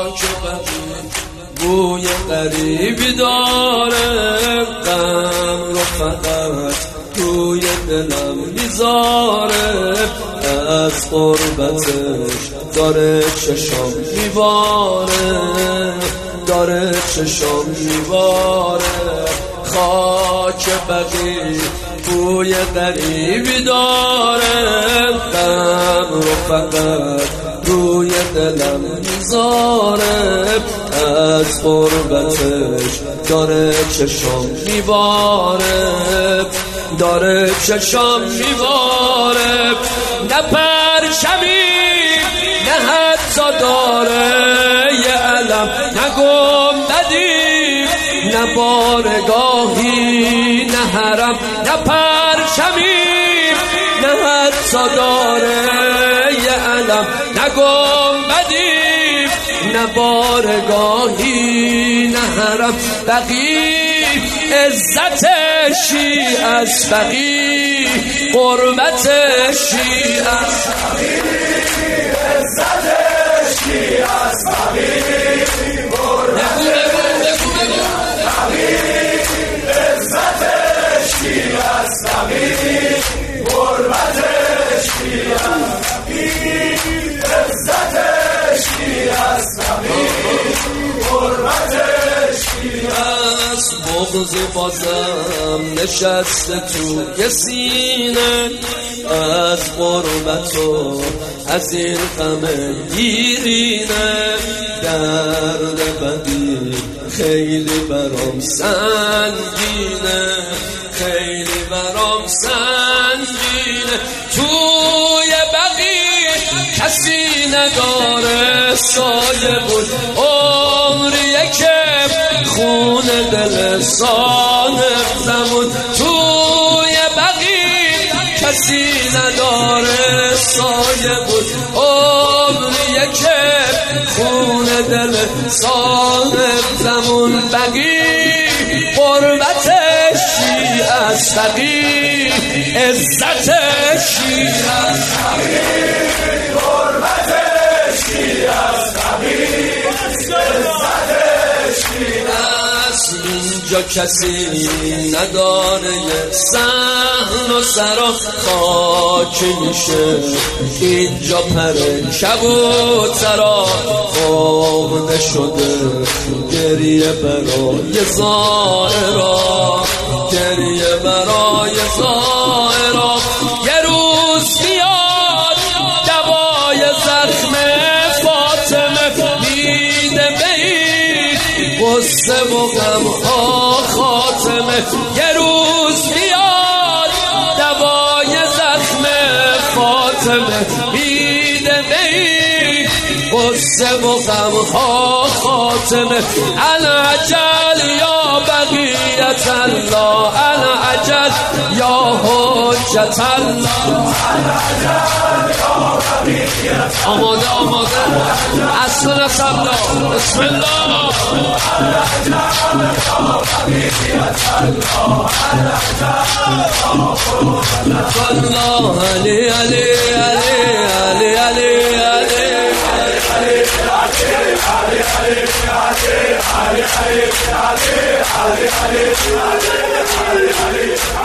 خاک بقیه بوی غریبی داره، غم رو فقط توی دلم میذاره، از غربتش داره چشام میباره، داره چشام میباره. خاک بقیه بوی غریبی داره، غم رو فقط روی دلم میذاره، از غربتش داره چشام میباره، داره چشام میباره. نه پرچمی نه حتی داره یه علم، نه گنبدی نه بارگاهی نه حرم، نه پرچمی نه حتی داره یه علم، نه گنبدی نه بارگاهی نه حرم. بقیه عزتشی از بقیه غربتشی از بقیه، عزتشی از بقیه غربتشی از بقیه غربتشی عزتشی از بقیه غربتشی از بغض بازم نشسته تو سینه، از غربت و از این غم دیرینه. درد بدی خیلی برام سنگینه، خیلی برام سنگینه. توی بقیه کسی نداره سایه بود، عمریه که خون دل صانق زمون. توی بقیه کسی نداره سایه بود، عمریه که خون دل صانق زمون. بقیه غربتشی از بقیه عزتشی از بقیه غربتشی از بقیه عزتشی از اینجا کسی نداره یه صحن و سرا خاک میشه، اینجا پر کبوترا خامده شده گریه برای زائرا، گریه برای زائرا. یه روز میاد دوای زخم فاطمه، میده بید غصه و غم ها خاتمه. یه روز میاد دوای زخم فاطمه، میده بید غصه و غم ها خاتمه. العجل یا بقیت الله، العجل یا حجت الله. آماده آماده اصل نصبنا بسم الله. الله علی علی علی علی علی علی